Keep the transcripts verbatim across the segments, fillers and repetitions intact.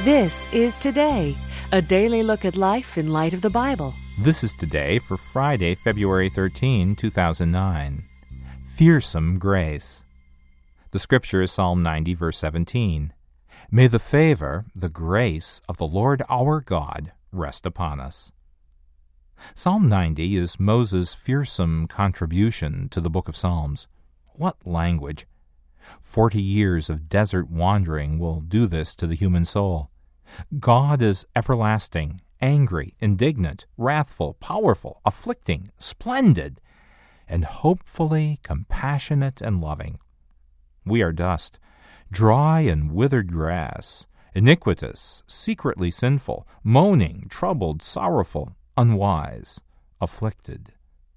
This is Today, a daily look at life in light of the Bible. This is Today for Friday, February thirteenth, two thousand nine. Fearsome Grace. The scripture is Psalm ninety, verse seventeen. May the favor, the grace of the Lord our God rest upon us. Psalm ninety is Moses' fearsome contribution to the book of Psalms. What language! Forty years of desert wandering will do this to the human soul. God is everlasting, angry, indignant, wrathful, powerful, afflicting, splendid, and hopefully compassionate and loving. We are dust, dry and withered grass, iniquitous, secretly sinful, moaning, troubled, sorrowful, unwise, afflicted.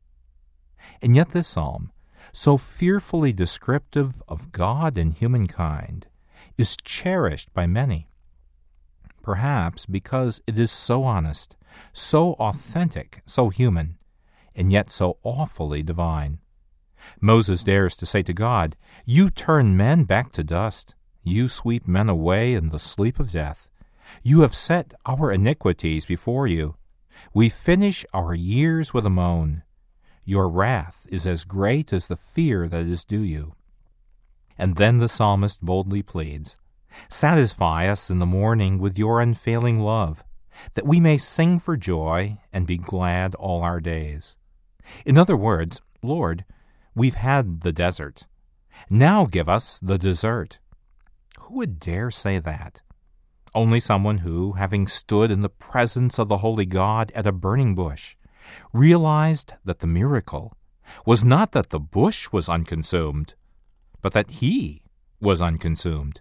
And yet this psalm, so fearfully descriptive of God and humankind, is cherished by many. Perhaps because it is so honest, so authentic, so human, and yet so awfully divine. Moses dares to say to God, "You turn men back to dust. You sweep men away in the sleep of death. You have set our iniquities before you. We finish our years with a moan. Your wrath is as great as the fear that is due you." And then the psalmist boldly pleads, "Satisfy us in the morning with your unfailing love, that we may sing for joy and be glad all our days." In other words, Lord, we've had the desert. Now give us the dessert. Who would dare say that? Only someone who, having stood in the presence of the holy God at a burning bush, realized that the miracle was not that the bush was unconsumed, but that he was unconsumed.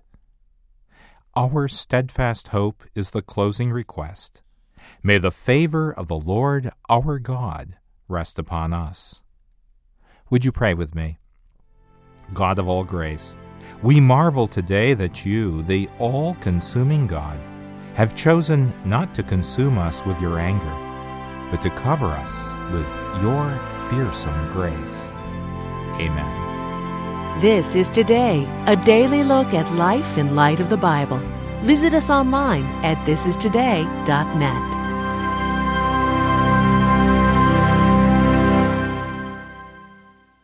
Our steadfast hope is the closing request. May the favor of the Lord our God rest upon us. Would you pray with me? God of all grace, we marvel today that you, the all-consuming God, have chosen not to consume us with your anger, but to cover us with your fearsome grace. Amen. This is Today, a daily look at life in light of the Bible. Visit us online at this is today dot net.